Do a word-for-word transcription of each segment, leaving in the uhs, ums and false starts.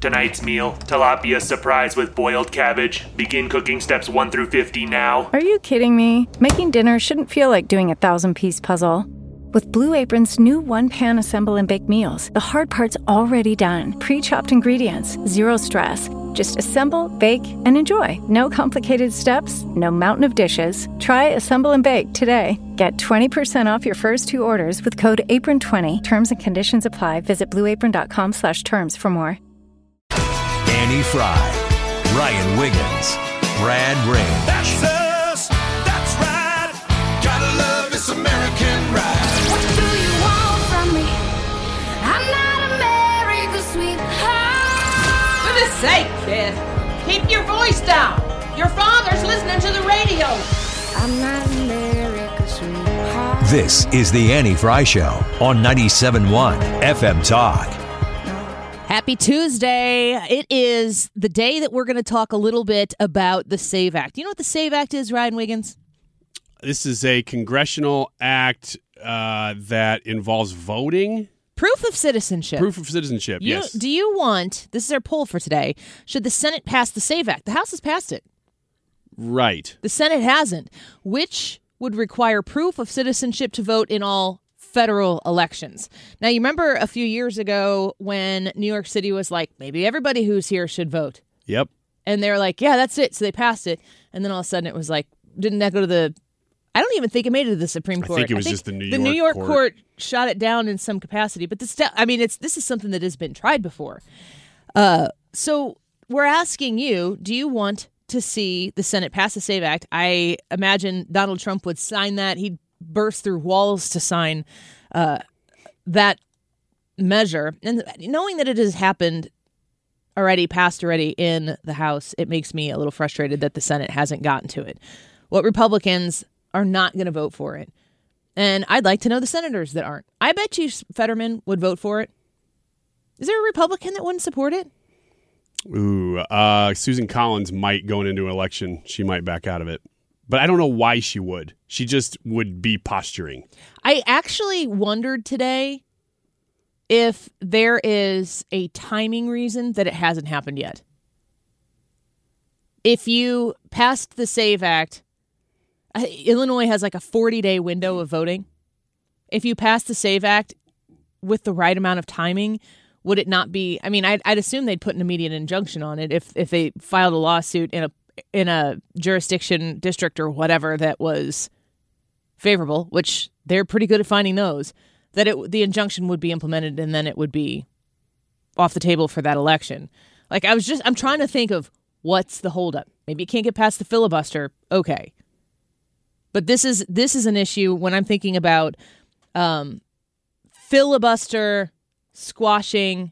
Tonight's meal, tilapia surprise with boiled cabbage. Begin cooking steps one through fifty now. Are you kidding me? Making dinner shouldn't feel like doing a thousand-piece puzzle. With Blue Apron's new one-pan assemble and bake meals, the hard part's already done. Pre-chopped ingredients, zero stress. Just assemble, bake, and enjoy. No complicated steps, no mountain of dishes. Try Assemble and Bake today. Get twenty percent off your first two orders with code apron twenty. Terms and conditions apply. Visit blueapron.com slash terms for more. Annie Fry, Ryan Wiggins, Brad Ring. That's us. That's right. Gotta love this American ride. What do you want from me? I'm not America's sweetheart. For goodness sake, kid. Keep your voice down. Your father's listening to the radio. I'm not America's sweetheart. This is the Annie Fry Show on ninety-seven point one F M Talk. Happy Tuesday. It is the day that we're going to talk a little bit about the SAVE Act. Do you know what the SAVE Act is, Ryan Wiggins? This is a congressional act uh, that involves voting. Proof of citizenship. Proof of citizenship, you, yes. Do you want, this is our poll for today, should the Senate pass the SAVE Act? The House has passed it. Right. The Senate hasn't, which would require proof of citizenship to vote in all federal elections. Now, you remember a few years ago when New York City was like, maybe everybody who's here should vote. Yep. And they're like, yeah, that's it. So they passed it. And then all of a sudden it was like, didn't that go to the, I don't even think it made it to the Supreme Court. I think it was just the New York The New York court. court shot it down in some capacity. But this, I mean, it's this is something that has been tried before. Uh, so we're asking you, do you want to see the Senate pass the SAVE Act? I imagine Donald Trump would sign that. He'd burst through walls to sign uh, that measure. And knowing that it has happened already, passed already in the House, it makes me a little frustrated that the Senate hasn't gotten to it. What Republicans are not going to vote for it. And I'd like to know the senators that aren't. I bet you Fetterman would vote for it. Is there a Republican that wouldn't support it? Ooh, uh, Susan Collins might, going into an election, she might back out of it. But I don't know why she would. She just would be posturing. I actually wondered today if there is a timing reason that it hasn't happened yet. If you passed the SAVE Act, Illinois has like a forty-day window of voting. If you pass the SAVE Act with the right amount of timing, would it not be? I mean, I'd, I'd assume they'd put an immediate injunction on it if if they filed a lawsuit in a in a jurisdiction, district, or whatever that was favorable, which they're pretty good at finding those. That it the injunction would be implemented and then it would be off the table for that election. Like I was just, I'm trying to think of what's the holdup. Maybe it can't get past the filibuster. Okay. But this is this is an issue when I'm thinking about um, filibuster squashing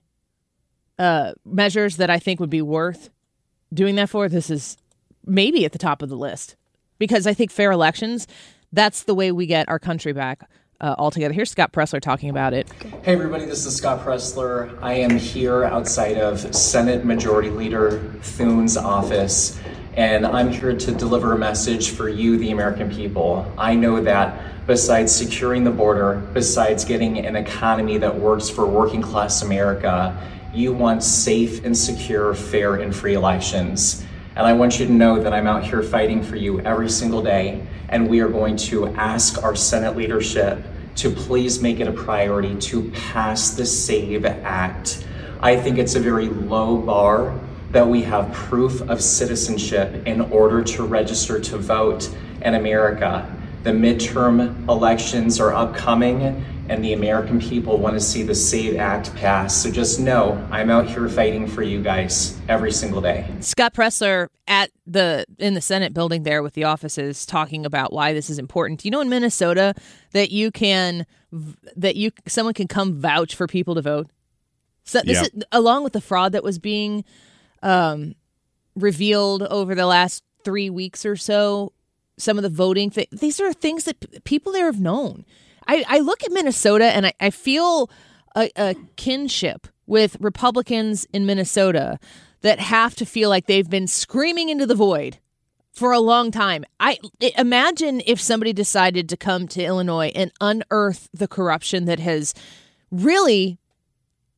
uh, measures that I think would be worth doing that for. This is maybe at the top of the list because I think fair elections, that's the way we get our country back uh, altogether. Here's Scott Presler talking about it. Hey everybody, this is Scott Presler. I am here outside of Senate Majority Leader Thune's office. And I'm here to deliver a message for you, the American people. I know that besides securing the border, besides getting an economy that works for working class America, you want safe and secure, fair and free elections. And I want you to know that I'm out here fighting for you every single day. And we are going to ask our Senate leadership to please make it a priority to pass the SAVE Act. I think it's a very low bar that we have proof of citizenship in order to register to vote in America. The midterm elections are upcoming and the American people want to see the SAVE Act pass. So just know I'm out here fighting for you guys every single day. Scott Presler at the in the Senate building there with the offices talking about why this is important. Do you know in Minnesota that you can that you someone can come vouch for people to vote? So this Yeah. is along with the fraud that was being Um, revealed over the last three weeks or so, some of the voting, th- these are things that p- people there have known. I, I look at Minnesota and I, I feel a, a kinship with Republicans in Minnesota that have to feel like they've been screaming into the void for a long time. I imagine if somebody decided to come to Illinois and unearth the corruption that has really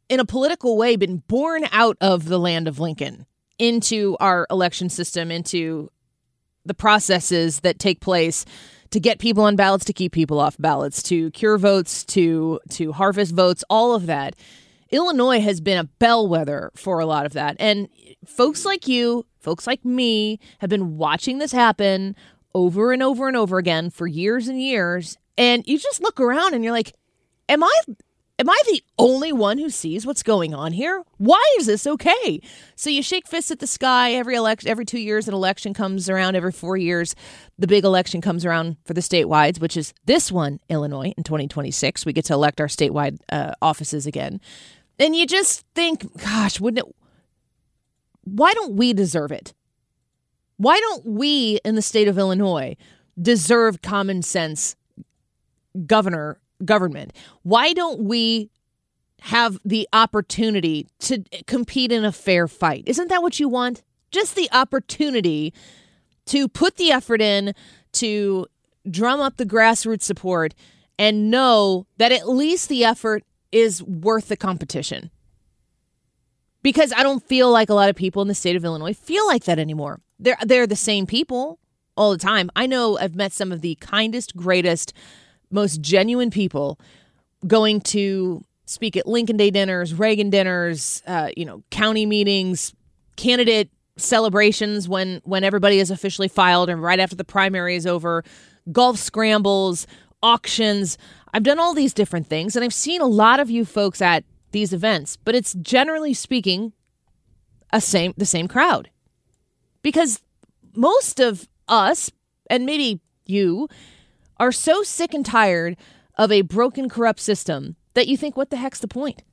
in a political way, been born out of the land of Lincoln into our election system, into the processes that take place to get people on ballots, to keep people off ballots, to cure votes, to to harvest votes, all of that. Illinois has been a bellwether for a lot of that. And folks like you, folks like me, have been watching this happen over and over and over again for years and years. And you just look around and you're like, am I am I the only one who sees what's going on here? Why is this okay? So you shake fists at the sky every election, every two years an election comes around, every four years the big election comes around for the statewide, which is this one, Illinois, in twenty twenty-six. We get to elect our statewide uh, offices again. And you just think, gosh, wouldn't it, why don't we deserve it? Why don't we in the state of Illinois deserve common sense governor government? Why don't we have the opportunity to compete in a fair fight? Isn't that what you want? Just the opportunity to put the effort in, to drum up the grassroots support, and know that at least the effort is worth the competition. Because I don't feel like a lot of people in the state of Illinois feel like that anymore. They're, they're the same people all the time. I know I've met some of the kindest, greatest, most genuine people going to speak at Lincoln Day dinners, Reagan dinners, uh, you know, county meetings, candidate celebrations when, when everybody is officially filed and right after the primary is over, golf scrambles, auctions. I've done all these different things, and I've seen a lot of you folks at these events, but it's generally speaking a same the same crowd. Because most of us, and maybe you, are so sick and tired of a broken, corrupt system that you think, what the heck's the point?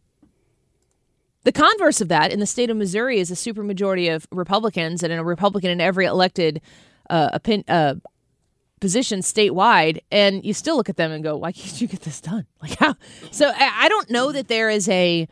The converse of that in the state of Missouri is a supermajority of Republicans and a Republican in every elected uh, opin- uh, position statewide, and you still look at them and go, why can't you get this done? Like how? So I, I don't know that there is a,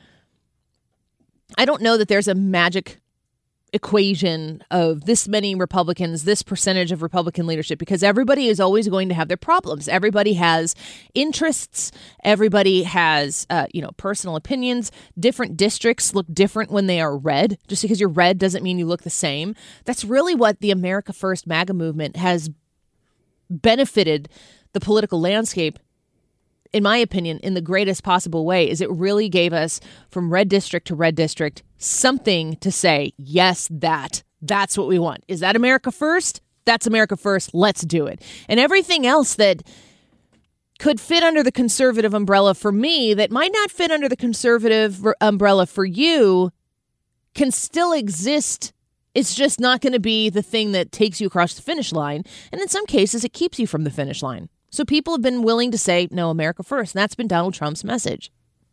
I don't know that there's a magic equation of this many Republicans, this percentage of Republican leadership, because everybody is always going to have their problems. Everybody has interests. Everybody has, uh, you know, personal opinions. Different districts look different when they are red. Just because you're red doesn't mean you look the same. That's really what the America First MAGA movement has benefited the political landscape, in my opinion, in the greatest possible way. Is it really gave us, from red district to red district, something to say, yes, that, that's what we want. Is that America First? That's America First. Let's do it. And everything else that could fit under the conservative umbrella for me, that might not fit under the conservative umbrella for you, can still exist. It's just not going to be the thing that takes you across the finish line. And in some cases, it keeps you from the finish line. So people have been willing to say, no, America first. And that's been Donald Trump's message.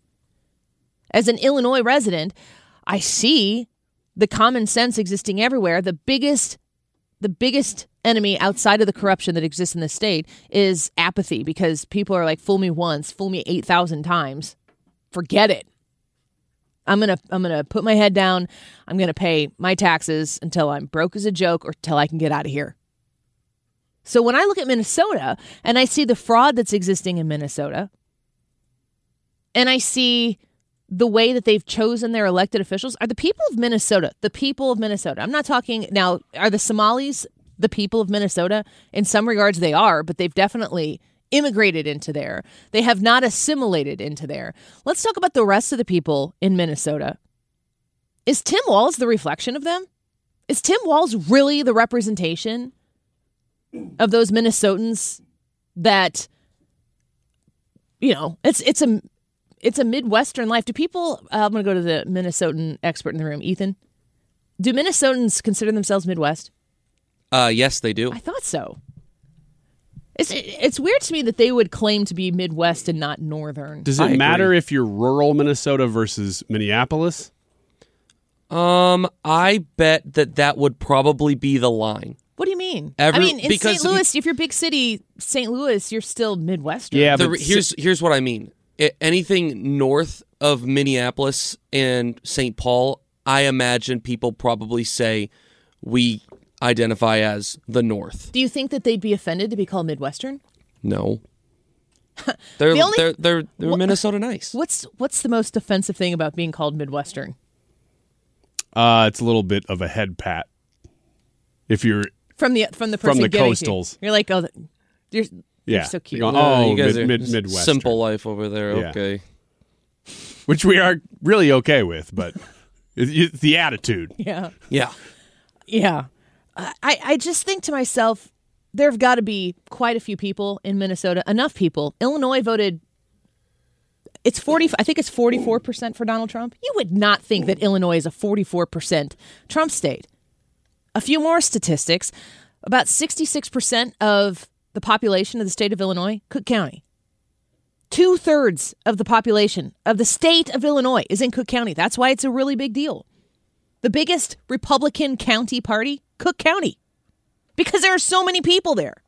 As an Illinois resident, I see the common sense existing everywhere. The biggest, the biggest enemy outside of the corruption that exists in the state is apathy, because people are like, fool me once, fool me eight thousand times. Forget it. I'm going to I'm going to put my head down. I'm going to pay my taxes until I'm broke as a joke or till I can get out of here. So when I look at Minnesota and I see the fraud that's existing in Minnesota, and I see the way that they've chosen their elected officials, are the people of Minnesota, the people of Minnesota. I'm not talking now, are the Somalis the people of Minnesota? In some regards they are, but they've definitely immigrated into there. They have not assimilated into there. Let's talk about the rest of the people in Minnesota. Is Tim Walz the reflection of them? Is Tim Walz really the representation of those Minnesotans that, you know, it's it's a it's a Midwestern life? Do people, uh, I'm going to go to the Minnesotan expert in the room, Ethan. Do Minnesotans consider themselves Midwest? Uh, yes, they do. I thought so. It's it's weird to me that they would claim to be Midwest and not Northern. Does it matter if you're rural Minnesota versus Minneapolis? Um, I bet that that would probably be the line. What do you mean? Every, I mean, in because Saint Louis, if you're big city Saint Louis, you're still Midwestern. Yeah, the, but here's here's what I mean. It, anything north of Minneapolis and Saint Paul, I imagine people probably say we identify as the North. Do you think that they'd be offended to be called Midwestern? No. They're The only- they're they're, they're Wha- Minnesota nice. What's what's the most offensive thing about being called Midwestern? Uh, it's a little bit of a head pat. If you're From the from the person From the giving it to you. coastals. You're like, oh, th- you're, yeah, you're so cute. You're going, Uh, oh, you guys mid, are mid, just Midwestern. simple life over there. Yeah. Okay. Which we are really okay with, but it's, it's the attitude. Yeah, Yeah. yeah. I I just think to myself, there have got to be quite a few people in Minnesota, enough people. Illinois voted. It's forty. I think it's forty-four percent for Donald Trump. You would not think that Illinois is a forty-four percent Trump state. A few more statistics: about sixty-six percent of the population of the state of Illinois, Cook County. Two thirds of the population of the state of Illinois is in Cook County. That's why it's a really big deal. The biggest Republican county party, Cook County, because there are so many people there.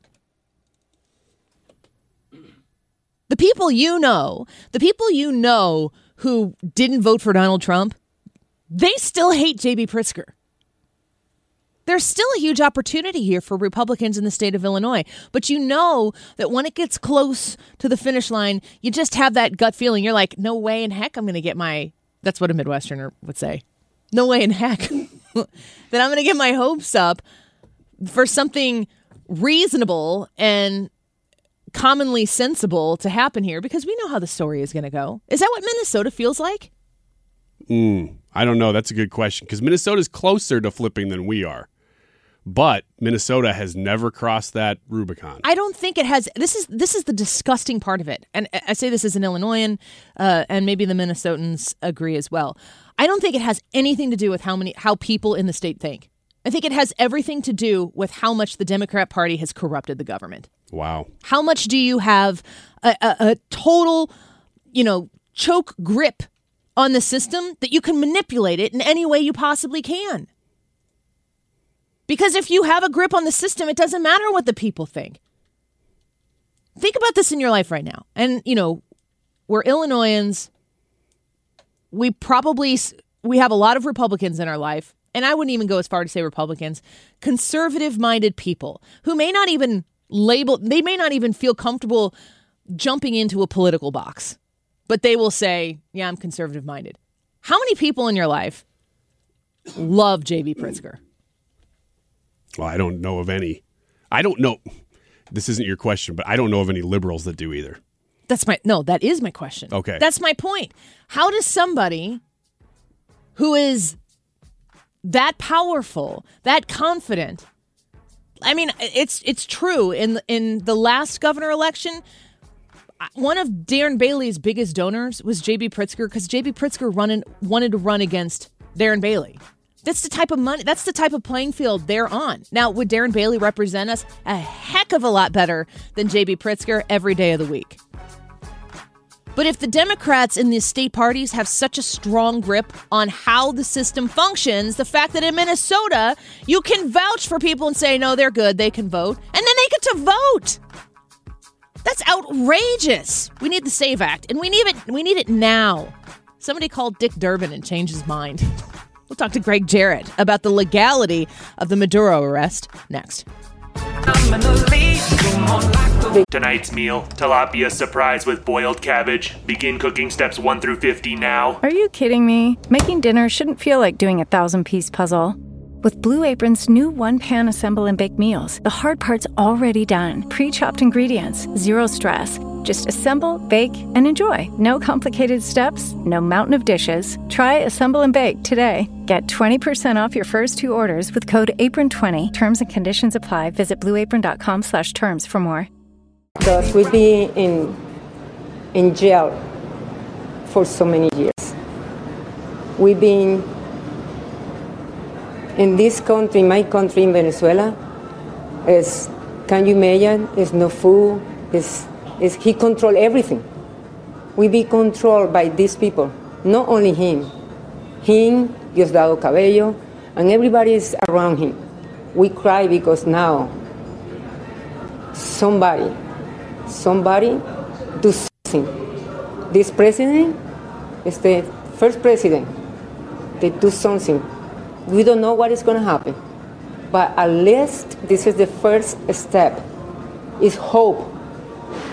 The people you know, the people you know who didn't vote for Donald Trump, they still hate J B. Pritzker. There's still a huge opportunity here for Republicans in the state of Illinois. But you know that when it gets close to the finish line, you just have that gut feeling. You're like, no way in heck I'm going to get my, that's what a Midwesterner would say. No way in heck that I'm going to get my hopes up for something reasonable and commonly sensible to happen here, because we know how the story is going to go. Is that what Minnesota feels like? Mm, I don't know. That's a good question, because Minnesota's closer to flipping than we are. But Minnesota has never crossed that Rubicon. I don't think it has. This is this is the disgusting part of it. And I say this as an Illinoisan, uh, and maybe the Minnesotans agree as well. I don't think it has anything to do with how many how people in the state think. I think it has everything to do with how much the Democrat Party has corrupted the government. Wow. How much do you have a, a, a total, you know, choke grip on the system that you can manipulate it in any way you possibly can? Because if you have a grip on the system, it doesn't matter what the people think. Think about this in your life right now. And, you know, we're Illinoisans. We probably, we have a lot of Republicans in our life. And I wouldn't even go as far to say Republicans, conservative-minded people who may not even label, they may not even feel comfortable jumping into a political box. But they will say, yeah, I'm conservative-minded. How many people in your life love J B. Pritzker? Well, I don't know of any. I don't know. This isn't your question, but I don't know of any liberals that do either. That's my, no, that is my question. Okay. That's my point. How does somebody who is that powerful, that confident, I mean, it's it's true. In, in the last governor election, one of Darren Bailey's biggest donors was J B. Pritzker, because J B. Pritzker running, wanted to run against Darren Bailey. That's the type of money, that's the type of playing field they're on. Now, would Darren Bailey represent us a heck of a lot better than J B. Pritzker every day of the week? But if the Democrats in the state parties have such a strong grip on how the system functions, the fact that in Minnesota, you can vouch for people and say, no, they're good, they can vote, and then they get to vote. That's outrageous. We need the SAVE Act, and we need it, we need it now. Somebody called Dick Durbin and changed his mind. We'll talk to Greg Jarrett about the legality of the Maduro arrest next. Tonight's meal, tilapia surprise with boiled cabbage. Begin cooking steps one through fifty now. Are you kidding me? Making dinner shouldn't feel like doing a thousand-piece puzzle. With Blue Apron's new one-pan assemble and bake meals, the hard part's already done. Pre-chopped ingredients, zero stress. Just assemble, bake, and enjoy. No complicated steps, no mountain of dishes. Try Assemble and Bake today. Get twenty percent off your first two orders with code apron twenty. Terms and conditions apply. Visit blueapron.com slash terms for more. Because we've been in, in jail for so many years. We've been in this country, my country in Venezuela, is, can you imagine, there's no food, is is he control everything. We be controlled by these people, not only him. Him, Diosdado Cabello, and everybody is around him. We cry because now somebody, somebody do something. This president is the first president. They do something. We don't know what is going to happen. But at least this is the first step. It's hope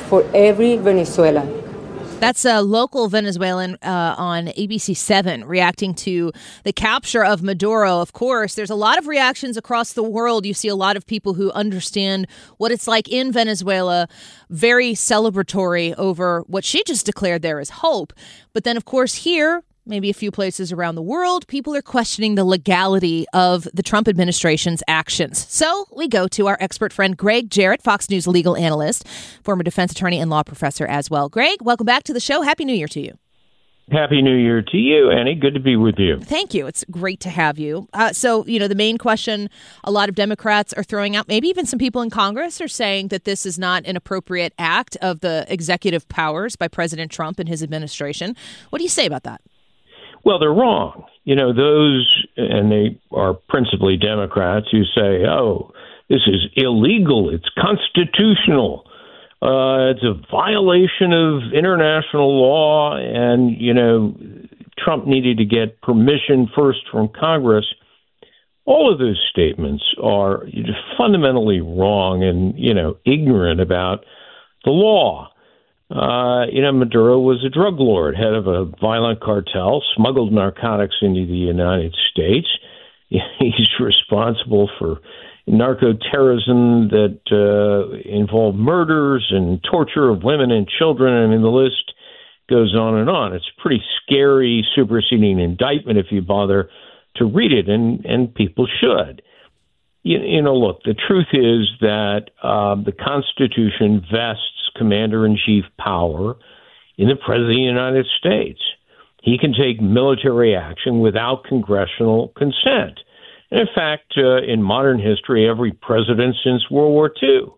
for every Venezuelan. That's a local Venezuelan uh, on A B C seven reacting to the capture of Maduro. Of course, there's a lot of reactions across the world. You see a lot of people who understand what it's like in Venezuela, very celebratory over what she just declared there as hope. But then, of course, here, maybe a few places around the world, people are questioning the legality of the Trump administration's actions. So we go to our expert friend, Greg Jarrett, Fox News legal analyst, former defense attorney and law professor as well. Greg, welcome back to the show. Happy New Year to you. Happy New Year to you, Annie. Good to be with you. Thank you. It's great to have you. Uh, so, you know, the main question a lot of Democrats are throwing out, maybe even some people in Congress are saying that this is not an appropriate act of the executive powers by President Trump and his administration. What do you say about that? Well, they're wrong. You know, those, and they are principally Democrats, who say, oh, this is illegal, it's constitutional, uh, it's a violation of international law, and, you know, Trump needed to get permission first from Congress. All of those statements are fundamentally wrong and, you know, ignorant about the law. Uh, you know, Maduro was a drug lord, head of a violent cartel, smuggled narcotics into the United States. He's responsible for narco-terrorism that uh, involved murders and torture of women and children. I mean, the list goes on and on. It's a pretty scary superseding indictment if you bother to read it, and, and people should. You, you know, look, the truth is that uh, the Constitution vests commander-in-chief power in the President of the United States. He can take military action without congressional consent. And in fact, uh, in modern history, every president since World War Two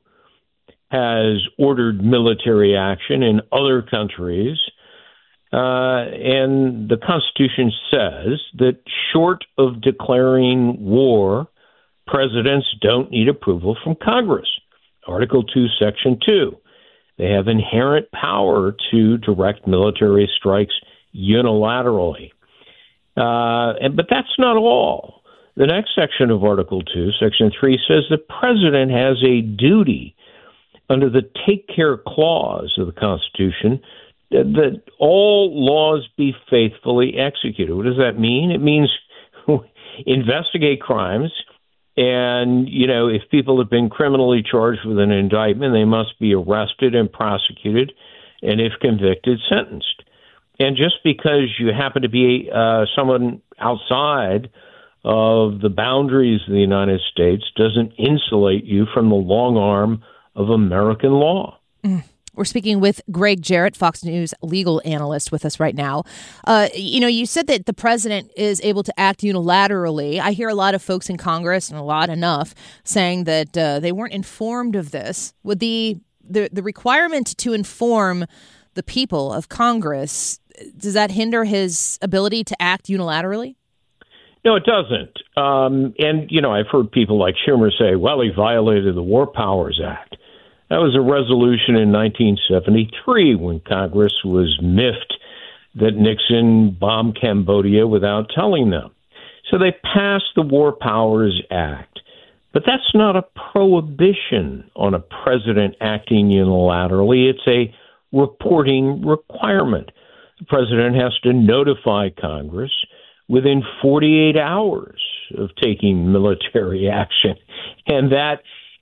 has ordered military action in other countries. Uh, and the Constitution says that short of declaring war, presidents don't need approval from Congress. Article two, Section two. They have inherent power to direct military strikes unilaterally. Uh, and, but that's not all. The next section of Article two, Section three, says the president has a duty under the Take Care Clause of the Constitution that, that all laws be faithfully executed. What does that mean? It means investigate crimes. And, you know, if people have been criminally charged with an indictment, they must be arrested and prosecuted, and if convicted, sentenced. And just because you happen to be uh, someone outside of the boundaries of the United States doesn't insulate you from the long arm of American law. Mm. We're speaking with Greg Jarrett, Fox News legal analyst, with us right now. Uh, you know, you said that the president is able to act unilaterally. I hear a lot of folks in Congress, and a lot enough, saying that uh, they weren't informed of this. Would the, the the requirement to inform the people of Congress, does that hinder his ability to act unilaterally? No, it doesn't. Um, and, you know, I've heard people like Schumer say, well, he violated the War Powers Act. That was a resolution in nineteen seventy-three when Congress was miffed that Nixon bombed Cambodia without telling them. So they passed the War Powers Act. But that's not a prohibition on a president acting unilaterally. It's a reporting requirement. The president has to notify Congress within forty-eight hours of taking military action. And that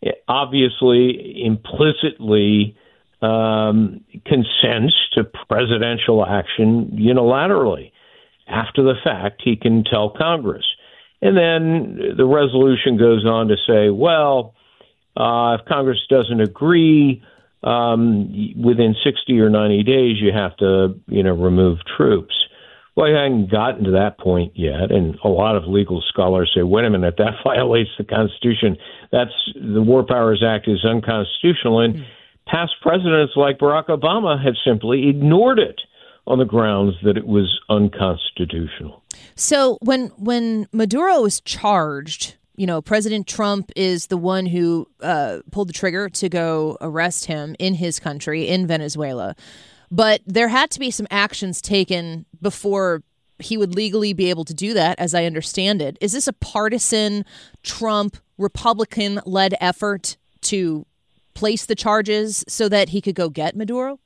obviously implicitly um, consents to presidential action unilaterally. After the fact, he can tell Congress. And then the resolution goes on to say, well, uh, if Congress doesn't agree, um, within sixty or ninety days, you have to, you know, remove troops. Well, I haven't gotten to that point yet, and a lot of legal scholars say, wait a minute, that violates the Constitution. That's the War Powers Act is unconstitutional, and mm. past presidents like Barack Obama have simply ignored it on the grounds that it was unconstitutional. So when when Maduro was charged, you know, President Trump is the one who uh, pulled the trigger to go arrest him in his country, in Venezuela. But there had to be some actions taken before he would legally be able to do that, as I understand it. Is this a partisan Trump Republican-led effort to place the charges so that he could go get Maduro?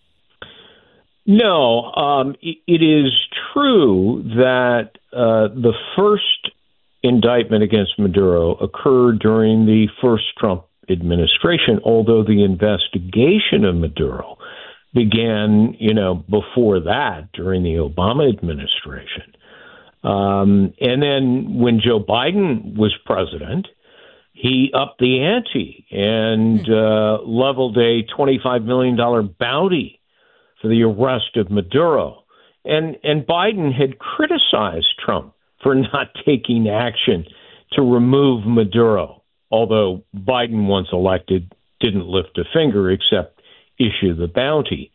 No, um, it, it is true that uh, the first indictment against Maduro occurred during the first Trump administration, although the investigation of Maduro began, you know, before that, during the Obama administration. Um, and then when Joe Biden was president, he upped the ante and uh, leveled a twenty-five million dollars bounty for the arrest of Maduro. And, and Biden had criticized Trump for not taking action to remove Maduro, although Biden, once elected, didn't lift a finger except issue the bounty.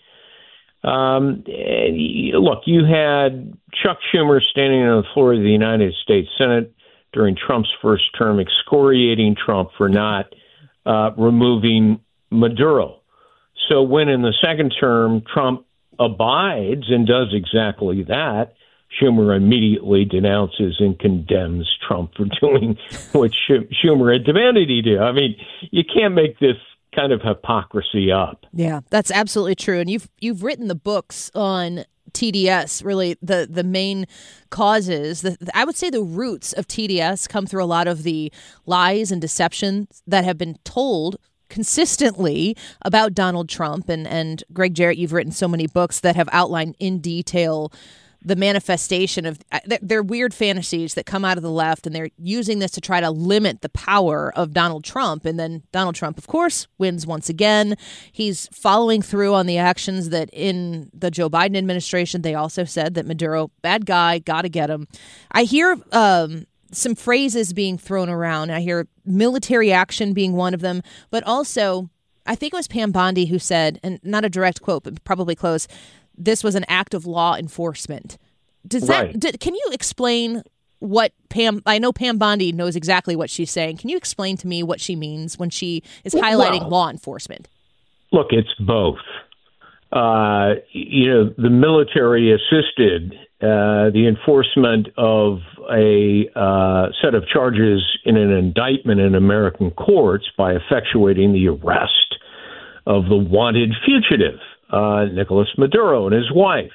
Um, look, you had Chuck Schumer standing on the floor of the United States Senate during Trump's first term, excoriating Trump for not uh, removing Maduro. So when in the second term Trump abides and does exactly that, Schumer immediately denounces and condemns Trump for doing what Schumer had demanded he do. I mean, you can't make this kind of hypocrisy up. Yeah, that's absolutely true. And you've you've written the books on T D S, really the, the main causes. The, I would say the roots of T D S come through a lot of the lies and deceptions that have been told consistently about Donald Trump. And, and Greg Jarrett, you've written so many books that have outlined in detail the manifestation of their weird fantasies that come out of the left, and they're using this to try to limit the power of Donald Trump. And then Donald Trump, of course, wins once again. He's following through on the actions that in the Joe Biden administration, they also said that Maduro, bad guy, got to get him. I hear um, some phrases being thrown around. I hear military action being one of them, but also I think it was Pam Bondi who said, and not a direct quote, but probably close, this was an act of law enforcement. Does right. that? Did, can you explain what Pam? I know Pam Bondi knows exactly what she's saying. Can you explain to me what she means when she is highlighting well, law enforcement? Look, it's both. Uh, you know, the military assisted uh, the enforcement of a uh, set of charges in an indictment in American courts by effectuating the arrest of the wanted fugitive, Uh, Nicolas Maduro and his wife.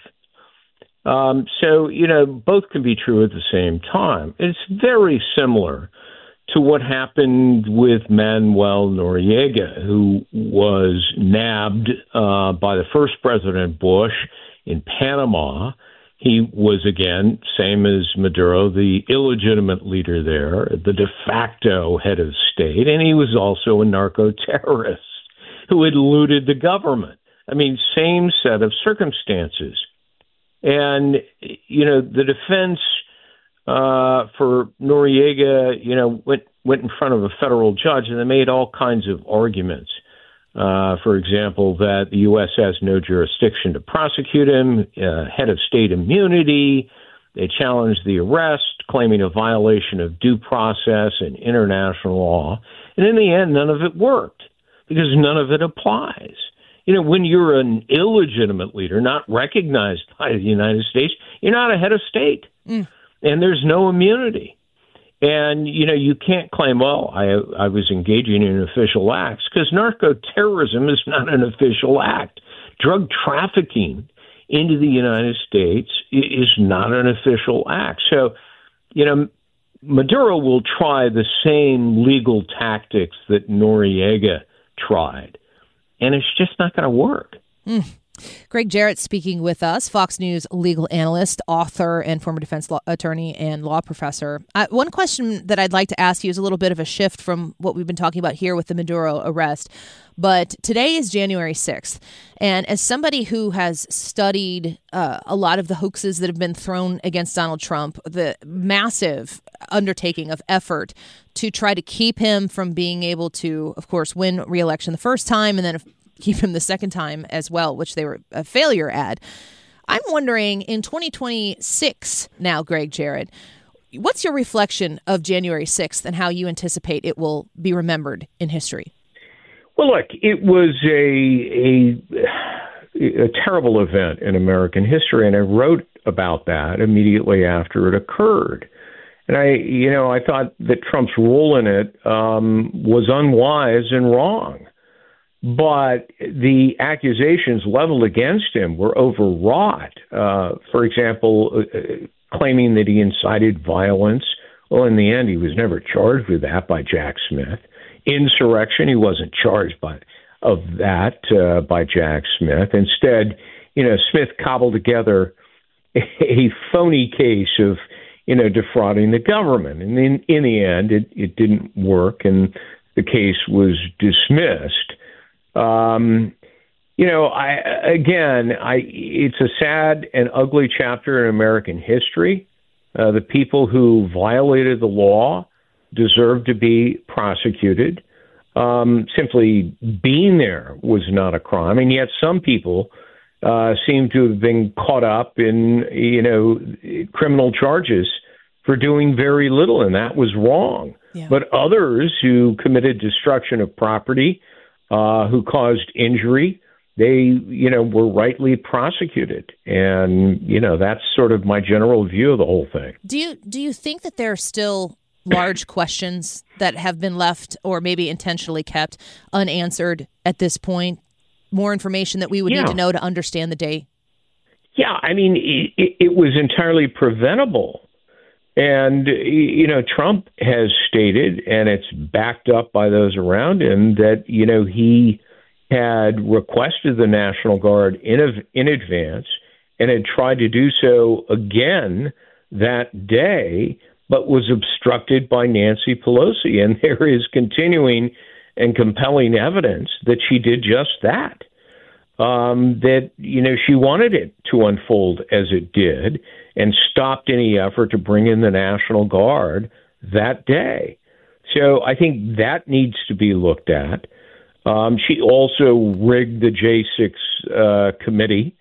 Um, so, you know, both can be true at the same time. It's very similar to what happened with Manuel Noriega, who was nabbed uh, by the first President Bush in Panama. He was, again, same as Maduro, the illegitimate leader there, the de facto head of state, and he was also a narco-terrorist who had looted the government. I mean, same set of circumstances. And, you know, the defense uh, for Noriega, you know, went, went in front of a federal judge, and they made all kinds of arguments. Uh, for example, that the U S has no jurisdiction to prosecute him, uh, head of state immunity. They challenged the arrest, claiming a violation of due process and international law. And in the end, none of it worked because none of it applies. You know, when you're an illegitimate leader, not recognized by the United States, you're not a head of state. Mm. And there's no immunity. And, you know, you can't claim, well, I, I was engaging in official acts, because narco-terrorism is not an official act. Drug trafficking into the United States is not an official act. So, you know, Maduro will try the same legal tactics that Noriega tried. And it's just not going to work. Mm. Greg Jarrett speaking with us, Fox News legal analyst, author, and former defense law attorney and law professor. Uh, one question that I'd like to ask you is a little bit of a shift from what we've been talking about here with the Maduro arrest. But today is January sixth. And as somebody who has studied uh, a lot of the hoaxes that have been thrown against Donald Trump, the massive undertaking of effort to try to keep him from being able to, of course, win re-election the first time and then keep him the second time as well, which they were a failure at. I'm wondering, in twenty twenty-six now, Greg Jarrett, what's your reflection of January sixth and how you anticipate it will be remembered in history? Well, look, it was a, a, a terrible event in American history, and I wrote about that immediately after it occurred. And I, you know, I thought that Trump's role in it um, was unwise and wrong. but the accusations leveled against him were overwrought. Uh, for example, uh, claiming that he incited violence. Well, in the end, he was never charged with that by Jack Smith. Insurrection, he wasn't charged by of that uh, by Jack Smith. Instead, you know, Smith cobbled together a phony case of, you know, defrauding the government. And in, in the end, it, it didn't work, and the case was dismissed. Um, you know, I again, I it's a sad and ugly chapter in American history. Uh, the people who violated the law deserve to be prosecuted. Um, simply being there was not a crime, and yet some people uh, seem to have been caught up in, you know, criminal charges for doing very little, and that was wrong. Yeah. But others who committed destruction of property, uh, who caused injury, they, you know, were rightly prosecuted. And, you know, that's sort of my general view of the whole thing. Do you do you think that there are still large questions that have been left or maybe intentionally kept unanswered at this point? More information that we would yeah. need to know to understand the day? Yeah, I mean, it, it was entirely preventable. And, you know, Trump has stated, and it's backed up by those around him, that, you know, he had requested the National Guard in, in advance and had tried to do so again that day, but was obstructed by Nancy Pelosi. And there is continuing and compelling evidence that she did just that, um, that, you know, she wanted it to unfold as it did and stopped any effort to bring in the National Guard that day. So I think that needs to be looked at. Um, she also rigged the J six uh, committee.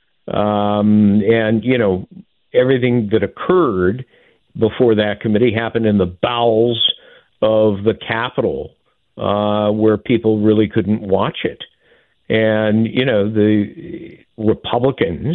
Um, and, you know, everything that occurred before that committee happened in the bowels of the Capitol, uh, where people really couldn't watch it. And, you know, the Republicans,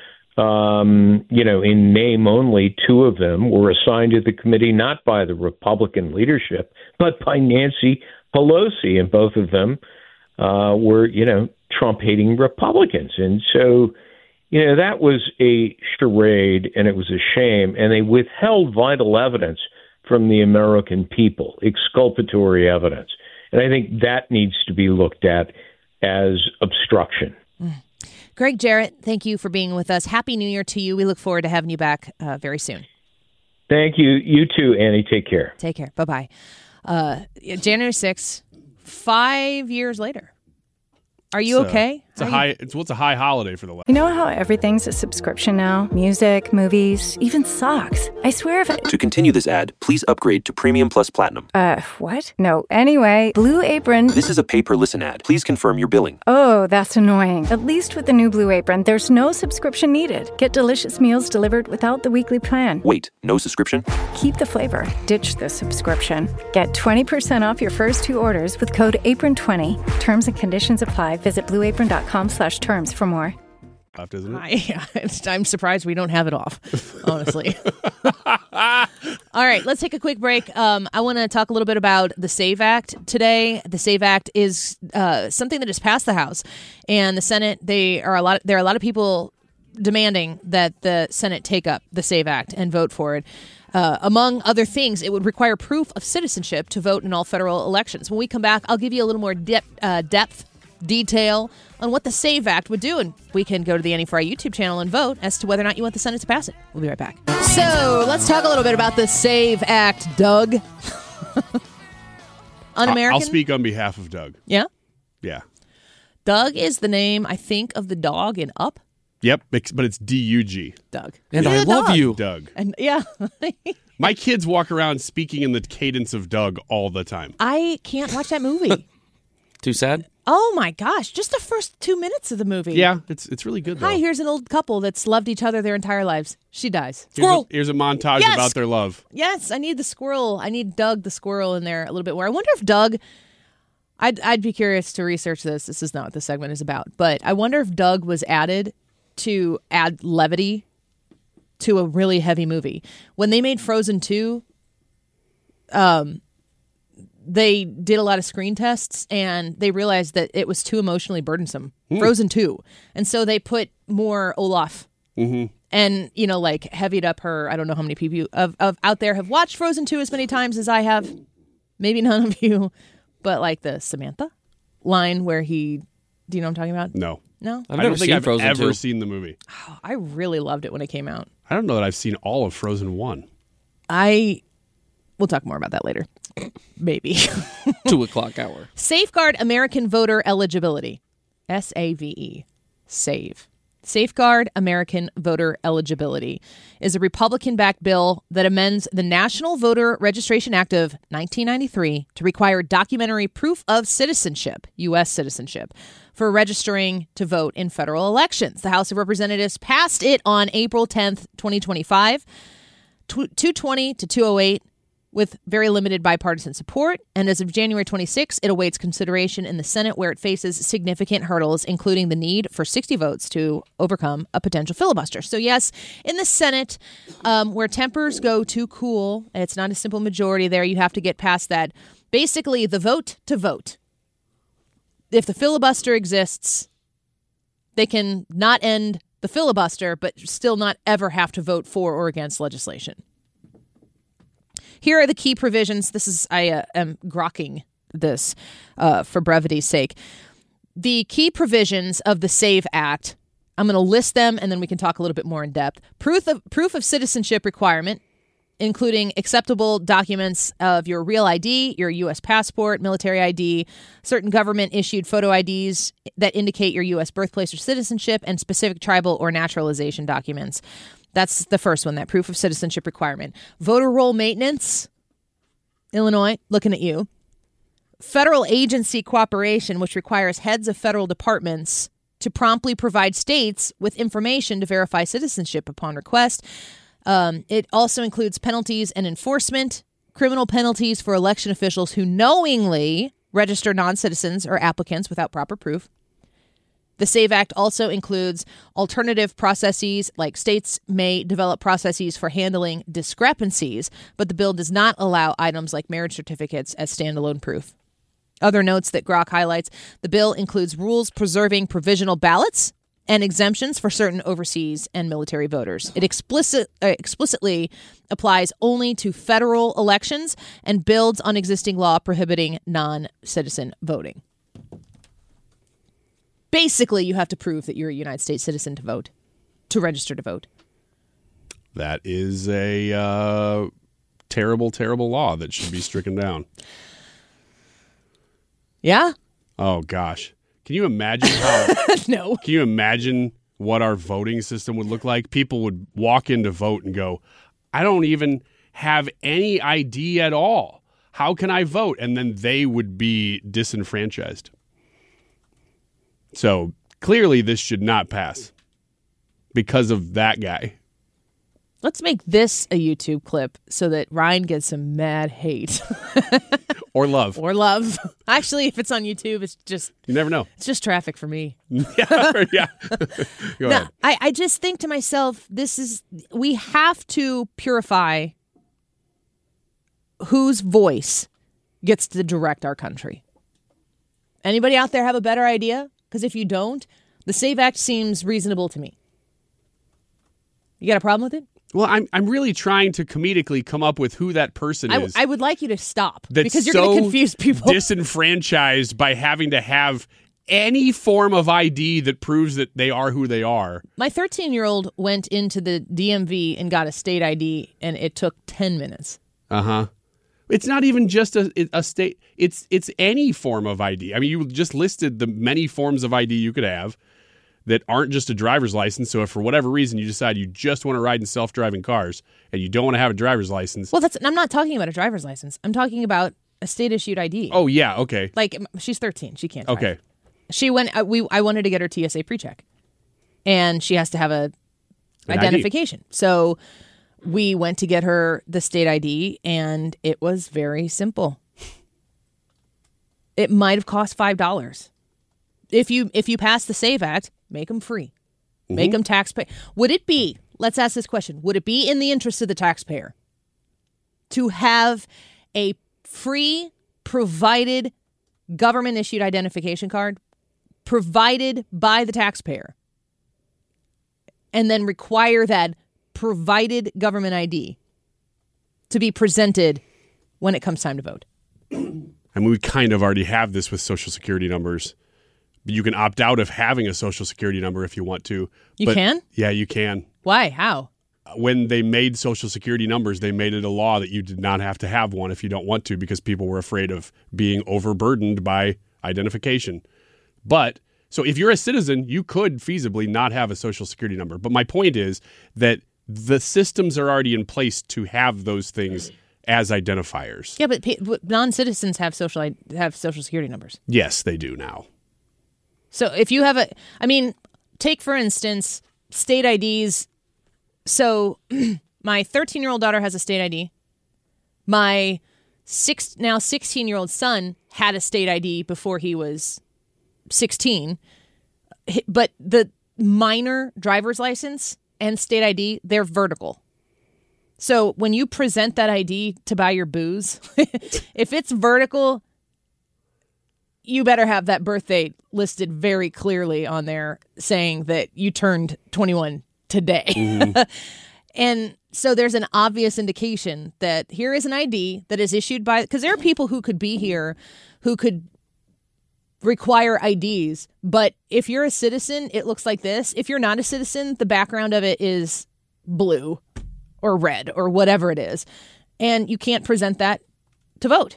um, you know, in name only, two of them were assigned to the committee not by the Republican leadership, but by Nancy Pelosi. And both of them uh, were, you know, Trump-hating Republicans. And so, you know, that was a charade, and it was a shame. And they withheld vital evidence from the American people, exculpatory evidence. And I think that needs to be looked at as obstruction. Mm. Greg Jarrett, thank you for being with us. Happy New Year to you. We look forward to having you back uh, very soon. Thank you. You too, Annie. Take care. Take care. Bye-bye. Uh, January sixth, five years later. Are you it's okay? A, it's a Are high. you... It's what's a high holiday for the left. You know how everything's a subscription now? Music, movies, even socks. I swear if it... To continue this ad, please upgrade to Premium Plus Platinum. Uh, what? No. Anyway, Blue Apron... This is a pay-per-listen ad. Please confirm your billing. Oh, that's annoying. At least with the new Blue Apron, there's no subscription needed. Get delicious meals delivered without the weekly plan. Wait, no subscription? Keep the flavor. Ditch the subscription. Get twenty percent off your first two orders with code apron twenty. Terms and conditions apply. Visit blue apron dot com slash terms for more. Left, isn't it? I, I'm surprised we don't have it off, honestly. All right, let's take a quick break. Um, I want to talk a little bit about the SAVE Act today. The SAVE Act is uh, something that has passed the House and the Senate. They are a lot. There are a lot of people demanding that the Senate take up the SAVE Act and vote for it. Uh, among other things, it would require proof of citizenship to vote in all federal elections. When we come back, I'll give you a little more de- uh, depth. detail on what the SAVE Act would do, and we can go to the Annie Frey YouTube channel and vote as to whether or not you want the Senate to pass it. We'll be right back. So let's talk a little bit about the SAVE Act, Doug. Un-American? I'll speak on behalf of Doug. Yeah? Yeah. Doug is the name, I think, of the dog in Up. Yep, but it's D U G. Doug. And yeah, I love Doug. you. Doug. And yeah. My kids walk around speaking in the cadence of Doug all the time. I can't watch that movie. Too sad? Oh my gosh, just the first two minutes of the movie. Yeah, it's it's really good, though. Hi, here's an old couple that's loved each other their entire lives. She dies. Squirrel! Here's a, here's a montage yes! about their love. Yes, I need the squirrel. I need Doug the squirrel in there a little bit more. I wonder if Doug, I'd, I'd be curious to research this. This is not what this segment is about. But I wonder if Doug was added to add levity to a really heavy movie. When they made Frozen two, um, they did a lot of screen tests, and they realized that it was too emotionally burdensome. Hmm. Frozen two. And so they put more Olaf. Mm-hmm. And, you know, like, heavied up her. I don't know how many people of, of out there have watched Frozen two as many times as I have. Maybe none of you. But, like, the Samantha line where he... Do you know what I'm talking about? No. No? I've I never don't think seen I've Frozen ever two. seen the movie. Oh, I really loved it when it came out. I don't know that I've seen all of Frozen one. I... We'll talk more about that later. Maybe. Two o'clock hour. Safeguard American Voter Eligibility. S A V E. SAVE. Safeguard American Voter Eligibility is a Republican-backed bill that amends the National Voter Registration Act of nineteen ninety-three to require documentary proof of citizenship, U S citizenship, for registering to vote in federal elections. The House of Representatives passed it on April tenth, twenty twenty-five, two twenty to two oh eight. With very limited bipartisan support. And as of January twenty-sixth, it awaits consideration in the Senate, where it faces significant hurdles, including the need for sixty votes to overcome a potential filibuster. So yes, in the Senate, um, where tempers go too cool, and it's not a simple majority there, you have to get past that. Basically, the vote to vote. If the filibuster exists, they can not end the filibuster, but still not ever have to vote for or against legislation. Here are the key provisions. This is, I uh, am grokking this uh, for brevity's sake. The key provisions of the SAVE Act, I'm going to list them and then we can talk a little bit more in depth. Proof of, proof of citizenship requirement, including acceptable documents of your real I D, your U S passport, military I D, certain government-issued photo I Ds that indicate your U S birthplace or citizenship, and specific tribal or naturalization documents. That's the first one, that proof of citizenship requirement. Voter roll maintenance, Illinois, looking at you. Federal agency cooperation, which requires heads of federal departments to promptly provide states with information to verify citizenship upon request. Um, it also includes penalties and enforcement, criminal penalties for election officials who knowingly register non-citizens or applicants without proper proof. The SAVE Act also includes alternative processes, like states may develop processes for handling discrepancies, but the bill does not allow items like marriage certificates as standalone proof. Other notes that Grok highlights: the bill includes rules preserving provisional ballots and exemptions for certain overseas and military voters. It explicit, uh, explicitly applies only to federal elections and builds on existing law prohibiting non-citizen voting. Basically, you have to prove that you're a United States citizen to vote, to register to vote. That is a uh, terrible, terrible law that should be stricken down. Yeah? Oh, gosh. Can you imagine how... No. Can you imagine what our voting system would look like? People would walk in to vote and go, I don't even have any I D at all. How can I vote? And then they would be disenfranchised. So clearly this should not pass because of that guy. Let's make this a YouTube clip so that Ryan gets some mad hate. Or love. Or love. Actually, if it's on YouTube, it's just... You never know. It's just traffic for me. yeah. yeah. Go no, ahead. I, I just think to myself, this is... We have to purify whose voice gets to direct our country. Anybody out there have a better idea? Because if you don't, the SAVE Act seems reasonable to me. You got a problem with it? Well, I'm I'm really trying to comedically come up with who that person I, is. I would like you to stop that's because you're so going to confuse people. Disenfranchised by having to have any form of I D that proves that they are who they are. My thirteen-year-old went into the D M V and got a state I D, and it took ten minutes. Uh-huh. It's not even just a, a state. It's it's any form of I D. I mean, you just listed the many forms of I D you could have that aren't just a driver's license. So if for whatever reason you decide you just want to ride in self-driving cars and you don't want to have a driver's license. Well, that's I'm not talking about a driver's license. I'm talking about a state-issued I D. Oh, yeah. Okay. Like, she's thirteen. She can't drive. Okay. She went, uh, we, I wanted to get her T S A pre-check. And she has to have a An identification. I D. So we went to get her the state I D, and it was very simple. It might have cost five dollars. If you if you pass the SAVE Act, make them free. Mm-hmm. Make them taxpayer. Would it be, let's ask this question, would it be in the interest of the taxpayer to have a free provided government-issued identification card provided by the taxpayer and then require that provided government I D to be presented when it comes time to vote. I mean, we kind of already have this with Social Security numbers. You can opt out of having a Social Security number if you want to. You but, can? Yeah, you can. Why? How? When they made Social Security numbers, they made it a law that you did not have to have one if you don't want to because people were afraid of being overburdened by identification. But, so if you're a citizen, you could feasibly not have a Social Security number. But my point is that the systems are already in place to have those things as identifiers. Yeah, but pa- non-citizens have social have Social Security numbers. Yes, they do now. So if you have a, I mean, take for instance, state I Ds. So my thirteen-year-old daughter has a state I D. My six now sixteen-year-old son had a state I D before he was sixteen. But the minor driver's license and state I D, they're vertical. So when you present that I D to buy your booze, if it's vertical, you better have that birth date listed very clearly on there saying that you turned twenty-one today. Mm-hmm. And so there's an obvious indication that here is an I D that is issued by, because there are people who could be here who could require I Ds. But if you're a citizen, it looks like this. If you're not a citizen, the background of it is blue or red or whatever it is. And you can't present that to vote.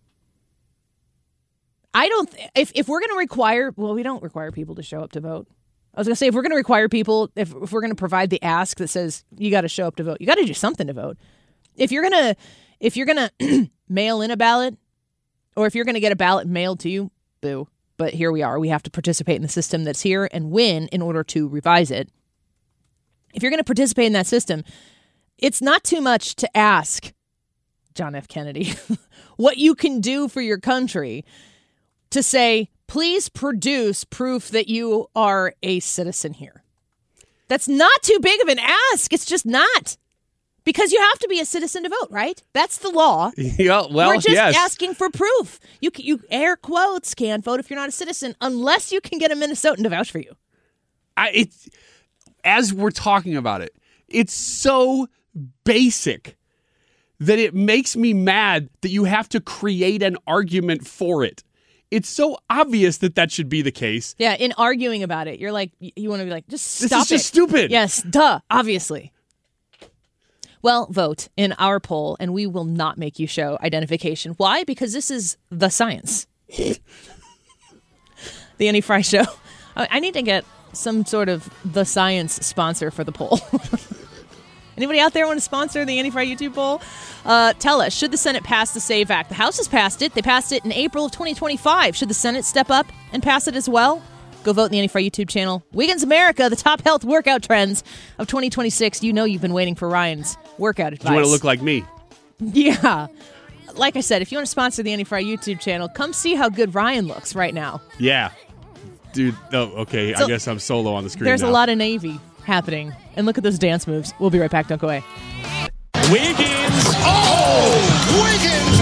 I don't, th- if, if we're going to require, well, we don't require people to show up to vote. I was going to say, if we're going to require people, if, if we're going to provide the ask that says you got to show up to vote, you got to do something to vote. If you're going to, if you're going to mail in a ballot, or if you're going to get a ballot mailed to you, boo. But here we are. We have to participate in the system that's here and win in order to revise it. If you're going to participate in that system, it's not too much to ask John F. Kennedy what you can do for your country to say, please produce proof that you are a citizen here. That's not too big of an ask. It's just not. Because you have to be a citizen to vote, right? That's the law. Yeah, well, We're just yes. asking for proof. You, you air quotes, can't vote if you're not a citizen unless you can get a Minnesotan to vouch for you. I, it's, as we're talking about it, it's so basic that it makes me mad that you have to create an argument for it. It's so obvious that that should be the case. Yeah, in arguing about it, you're like, you want to be like, just stop it. This is just stupid. Yes, duh, obviously. Well, vote in our poll, and we will not make you show identification. Why? Because this is the science. The Annie Frey Show. I need to get some sort of the science sponsor for the poll. Anybody out there want to sponsor the Annie Frey YouTube poll? Uh, tell us, should the Senate pass the SAVE Act? The House has passed it. They passed it in April of twenty twenty-five. Should the Senate step up and pass it as well? Go vote in the Annie Frey YouTube channel. Wiggins America, the top health workout trends of twenty twenty-six. You know you've been waiting for Ryan's workout advice. You want to look like me? Yeah. Like I said, if you want to sponsor the Annie Frey YouTube channel, come see how good Ryan looks right now. Yeah. Dude, oh, okay. So, I guess I'm solo on the screen There's now. a lot of Navy happening. And look at those dance moves. We'll be right back. Don't go away. Wiggins. Oh, Wiggins.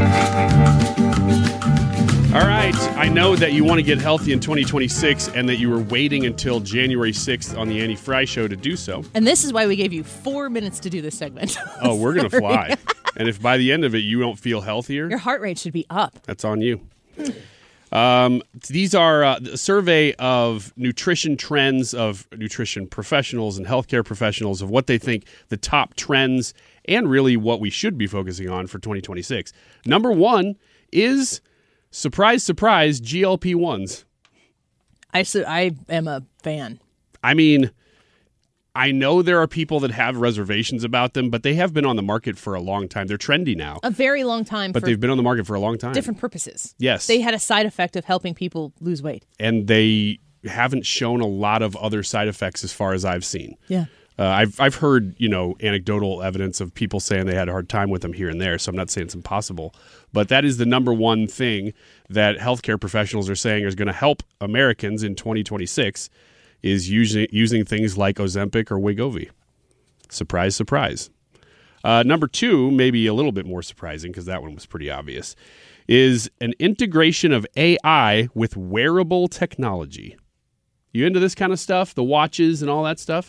All right. I know that you want to get healthy in twenty twenty-six and that you were waiting until January sixth on the Annie Frey Show to do so. And this is why we gave you four minutes to do this segment. Oh, we're going to fly. And if by the end of it you don't feel healthier, your heart rate should be up. That's on you. Um, these are uh, a survey of nutrition trends of nutrition professionals and healthcare professionals of what they think the top trends and really what we should be focusing on for twenty twenty-six. Number one is, surprise, surprise, G L P ones. I, so I am a fan. I mean, I know there are people that have reservations about them, but they have been on the market for a long time. They're trendy now. A very long time. But for they've been on the market for a long time. Different purposes. Yes. They had a side effect of helping people lose weight. And they haven't shown a lot of other side effects as far as I've seen. Yeah. Uh, I've I've heard, you know, anecdotal evidence of people saying they had a hard time with them here and there, so I'm not saying it's impossible. But that is the number one thing that healthcare professionals are saying is going to help Americans in twenty twenty-six is using using things like Ozempic or Wegovy. Surprise, surprise. Uh, number two, maybe a little bit more surprising because that one was pretty obvious, is an integration of A I with wearable technology. You into this kind of stuff? The watches and all that stuff?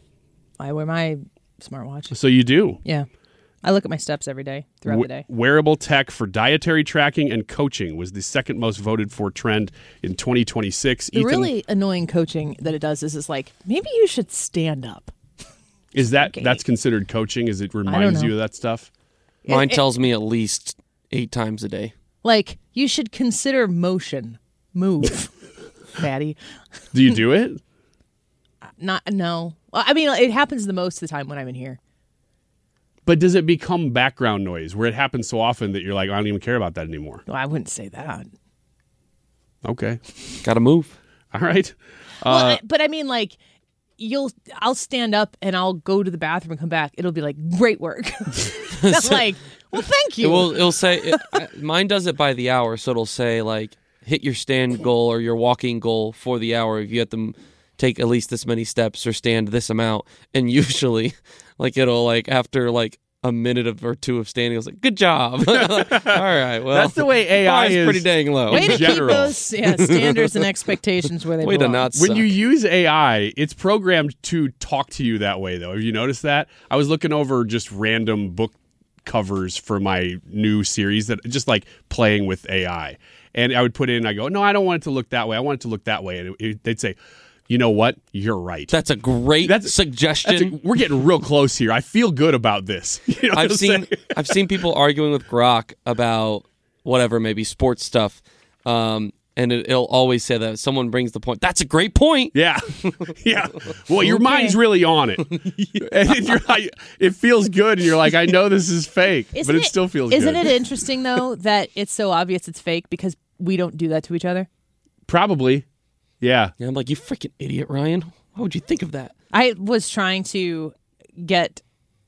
I wear my smartwatch. So you do? Yeah. I look at my steps every day, throughout the day. Wearable tech for dietary tracking and coaching was the second most voted for trend in twenty twenty-six. The Ethan, really annoying coaching that it does is, is like, maybe you should stand up. is that okay. that's considered coaching? Is it reminds you of that stuff? Mine It- it- tells me at least eight times a day. Like, you should consider motion. Move, fatty. Do you do it? Not, no. Well, I mean, it happens the most of the time when I'm in here. But does it become background noise where it happens so often that you're like, I don't even care about that anymore? Well, I wouldn't say that. Okay. Got to move. All right. Well, Uh, I, but I mean, like, you'll, I'll stand up and I'll go to the bathroom and come back. It'll be like, great work. I'm like, well, thank you. It will, it'll say, it, uh, mine does it by the hour, so it'll say, like, hit your stand goal or your walking goal for the hour. If you have to take at least this many steps or stand this amount. And usually, like, it'll, like, after, like, a minute of, or two of standing, I was like, good job. Like, all right, well. That's the way A I is is pretty dang low. Way to general. keep those yeah, standards and expectations where they Way to belong. not When suck. you use A I, it's programmed to talk to you that way, though. Have you noticed that? I was looking over just random book covers for my new series that just like playing with A I. And I would put in, I go, no, I don't want it to look that way. I want it to look that way. And it, it, they'd say, you know what? You're right. That's a great That's- suggestion. That's a- we're getting real close here. I feel good about this. You know what I've I'm seen saying? I've seen people arguing with Grok about whatever, maybe sports stuff, um, and it, it'll always say that someone brings the point. That's a great point. Yeah, yeah. Well, your Okay. mind's really on it, and you're like, it feels good, and you're like, I know this is fake, Isn't but it, still feels Isn't good. it interesting, though, that it's so obvious it's fake because we don't do that to each other? Probably, yeah. Yeah, I'm like, you freaking idiot, Ryan. Why would you think of that? I was trying to get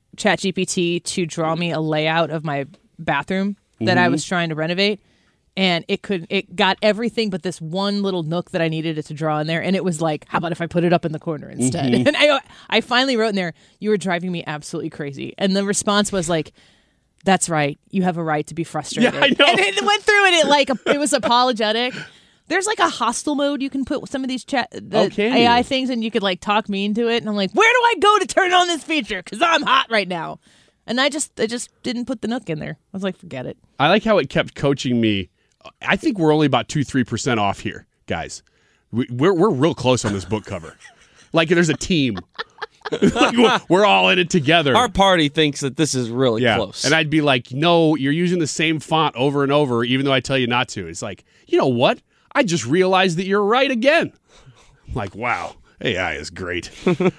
ChatGPT to draw me a layout of my bathroom that I was trying to renovate, and it could it got everything but this one little nook that I needed it to draw in there, and it was like, how about if I put it up in the corner instead? And I I finally wrote in there, you were driving me absolutely crazy, and the response was like, that's right, you have a right to be frustrated. Yeah, I know. And it went through and it like it was apologetic. There's like a hostile mode you can put with some of these chat the Oh, can A I you? things, and you could like talk me into it. And I'm like, where do I go to turn on this feature? Because I'm hot right now. And I just I just didn't put the nook in there. I was like, forget it. I like how it kept coaching me. I think we're only about two, three percent off here, guys. We, we're we're real close on this book cover. Like there's a team. Like, we're, we're all in it together. Our party thinks that this is really yeah. close. And I'd be like, no, you're using the same font over and over, even though I tell you not to. It's like, you know what? I just realized that you're right again. I'm like, wow, A I is great.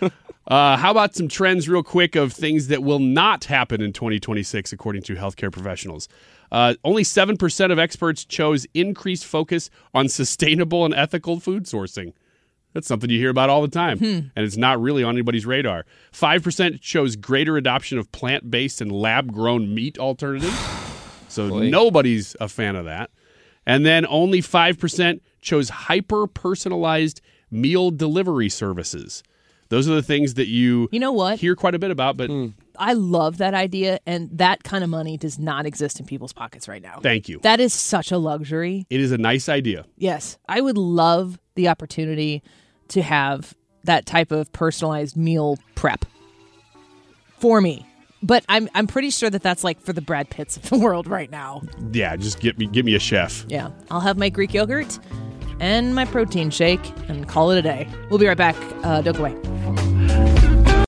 uh, how about some trends real quick of things that will not happen in twenty twenty-six, according to healthcare professionals? Uh, only seven percent of experts chose increased focus on sustainable and ethical food sourcing. That's something you hear about all the time, and it's not really on anybody's radar. five percent chose greater adoption of plant-based and lab-grown meat alternatives. So Boy. nobody's a fan of that. And then only five percent chose hyper-personalized meal delivery services. Those are the things that you, You know what? hear quite a bit about, but I love that idea, and that kind of money does not exist in people's pockets right now. thank you. That is such a luxury. It is a nice idea. Yes, I would love the opportunity to have that type of personalized meal prep for me. But I'm I'm pretty sure that that's like for the Brad Pitts of the world right now. Yeah, just get me, get me a chef. Yeah, I'll have my Greek yogurt and my protein shake and call it a day. We'll be right back. Uh, don't go away.